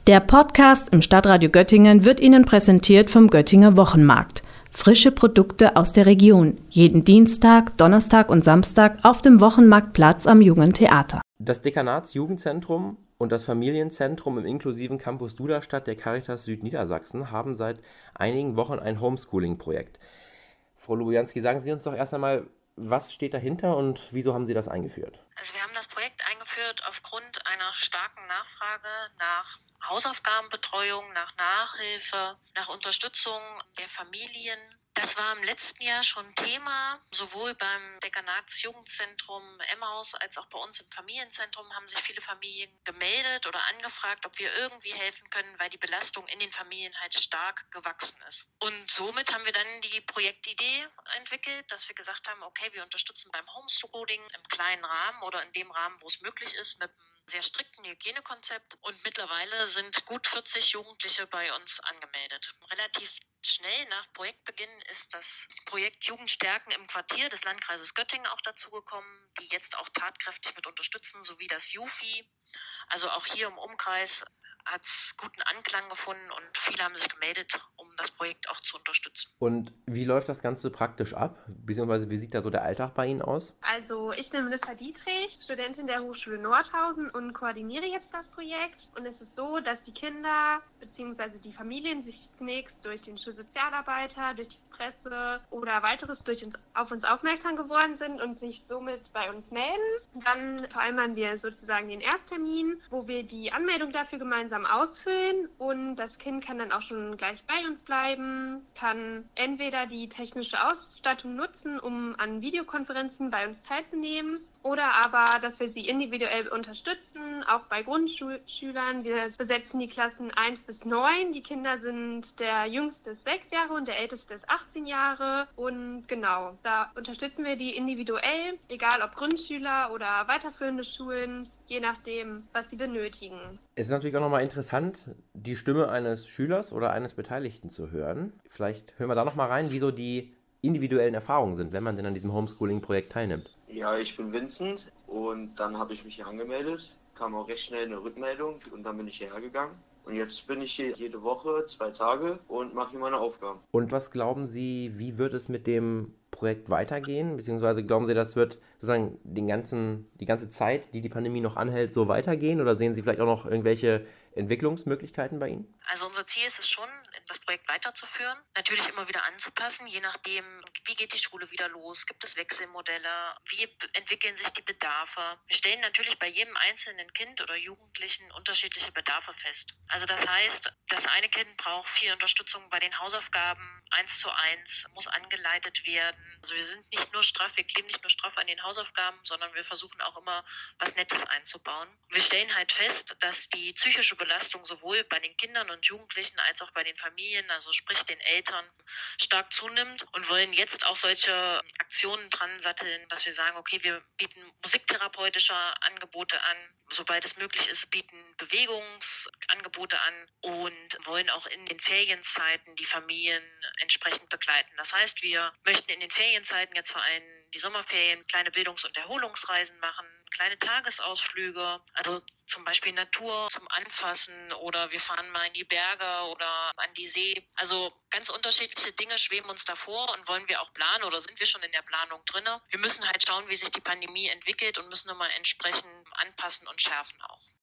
Der Podcast im Stadtradio Göttingen wird Ihnen präsentiert vom Göttinger Wochenmarkt. Frische Produkte aus der Region. Jeden Dienstag, Donnerstag und Samstag auf dem Wochenmarktplatz am Jungen Theater. Das Dekanatsjugendzentrum und das Familienzentrum im inklusiven Campus Duderstadt der Caritas Südniedersachsen haben seit einigen Wochen ein Homeschooling-Projekt. Frau Lubianski, sagen Sie uns doch erst einmal, was steht dahinter und wieso haben Sie das eingeführt? Also wir haben das Projekt eingeführt aufgrund einer starken Nachfrage nach Hausaufgabenbetreuung, nach Nachhilfe, nach Unterstützung der Familien. Das war im letzten Jahr schon Thema, sowohl beim Dekanatsjugendzentrum Emmaus als auch bei uns im Familienzentrum haben sich viele Familien gemeldet oder angefragt, ob wir irgendwie helfen können, weil die Belastung in den Familien halt stark gewachsen ist. Und somit haben wir dann die Projektidee entwickelt, dass wir gesagt haben, okay, wir unterstützen beim Homeschooling im kleinen Rahmen oder in dem Rahmen, wo es möglich ist, mit einem sehr strikten Hygienekonzept. Und mittlerweile sind gut 40 Jugendliche bei uns angemeldet. Relativ schnell nach Projektbeginn ist das Projekt Jugendstärken im Quartier des Landkreises Göttingen auch dazugekommen, die jetzt auch tatkräftig mit unterstützen, sowie das JUFI. Also auch hier im Umkreis hat es guten Anklang gefunden und viele haben sich gemeldet, um das Projekt auch zu unterstützen. Und wie läuft das Ganze praktisch ab? Beziehungsweise wie sieht da so der Alltag bei Ihnen aus? Also ich bin Melissa Dietrich, Studentin der Hochschule Nordhausen und koordiniere jetzt das Projekt. Und es ist so, dass die Kinder bzw. die Familien sich zunächst durch den Schulsozialarbeiter, durch die Presse oder weiteres auf uns aufmerksam geworden sind und sich somit bei uns melden. Dann vereinbaren wir sozusagen den Ersttermin, wo wir die Anmeldung dafür gemeinsam ausfüllen und das Kind kann dann auch schon gleich bei uns bleiben, kann entweder die technische Ausstattung nutzen, um an Videokonferenzen bei uns teilzunehmen, oder aber, dass wir sie individuell unterstützen, auch bei Grundschülern. Wir besetzen die Klassen 1 bis 9. Die Kinder sind der Jüngste ist 6 Jahre und der Älteste ist 18 Jahre. Und genau, da unterstützen wir die individuell, egal ob Grundschüler oder weiterführende Schulen, je nachdem, was sie benötigen. Es ist natürlich auch nochmal interessant, die Stimme eines Schülers oder eines Beteiligten zu hören. Vielleicht hören wir da nochmal rein, wie so die individuellen Erfahrungen sind, wenn man denn an diesem Homeschooling-Projekt teilnimmt. Ja, ich bin Vincent und dann habe ich mich hier angemeldet, kam auch recht schnell eine Rückmeldung und dann bin ich hierher gegangen. Und jetzt bin ich hier jede Woche 2 Tage und mache hier meine Aufgaben. Und was glauben Sie, wie wird es mit dem Projekt weitergehen? Beziehungsweise glauben Sie, das wird sozusagen die ganze Zeit, die Pandemie noch anhält, so weitergehen? Oder sehen Sie vielleicht auch noch irgendwelche Entwicklungsmöglichkeiten bei Ihnen? Also unser Ziel ist es schon, das Projekt weiterzuführen, natürlich immer wieder anzupassen, je nachdem, wie geht die Schule wieder los, gibt es Wechselmodelle, wie entwickeln sich die Bedarfe. Wir stellen natürlich bei jedem einzelnen Kind oder Jugendlichen unterschiedliche Bedarfe fest. Also das heißt, das eine Kind braucht viel Unterstützung bei den Hausaufgaben, 1:1, muss angeleitet werden. Also wir sind nicht nur straff, wir kleben nicht nur straff an den Hausaufgaben, sondern wir versuchen auch immer was Nettes einzubauen. Wir stellen halt fest, dass die psychische Belastung sowohl bei den Kindern und Jugendlichen als auch bei den Familien, also sprich den Eltern, stark zunimmt und wollen jetzt auch solche Aktionen dran satteln, dass wir sagen, okay, wir bieten musiktherapeutische Angebote an, sobald es möglich ist, bieten Bewegungsangebote an und wollen auch in den Ferienzeiten die Familien entsprechend begleiten. Das heißt, wir möchten in den Ferienzeiten jetzt vor allem die Sommerferien kleine Bildungs- und Erholungsreisen machen, kleine Tagesausflüge, also zum Beispiel Natur zum Anfassen oder wir fahren mal in die Berge oder an die See. Also ganz unterschiedliche Dinge schweben uns davor und wollen wir auch planen oder sind wir schon in der Planung drin. Wir müssen halt schauen, wie sich die Pandemie entwickelt und müssen immer entsprechend anpassen und schärfen auch.